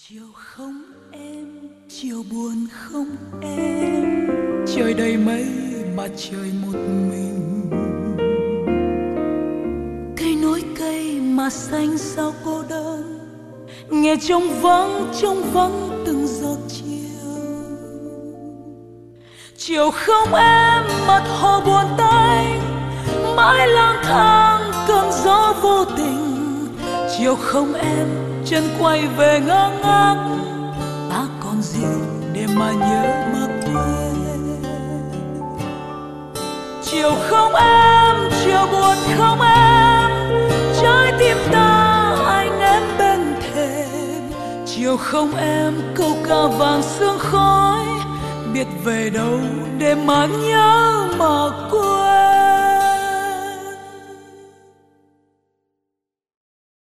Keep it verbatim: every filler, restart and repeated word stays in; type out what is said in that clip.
Chiều không em, chiều buồn không em, trời đầy mây mà trời một mình. Cây nối cây mà xanh sao cô đơn, nghe trong vắng trong vắng từng giọt chiều. Chiều không em, mặt hồ buồn tanh, mãi lang thang cơn gió vô tình. Chiều không em, chân quay về ngơ ngác, ta còn gì để mà nhớ mà quên. Chiều không em, chiều buồn không em, trái tim ta anh em bên thềm. Chiều không em, câu ca vàng sương khói, biết về đâu để mà nhớ mà quên.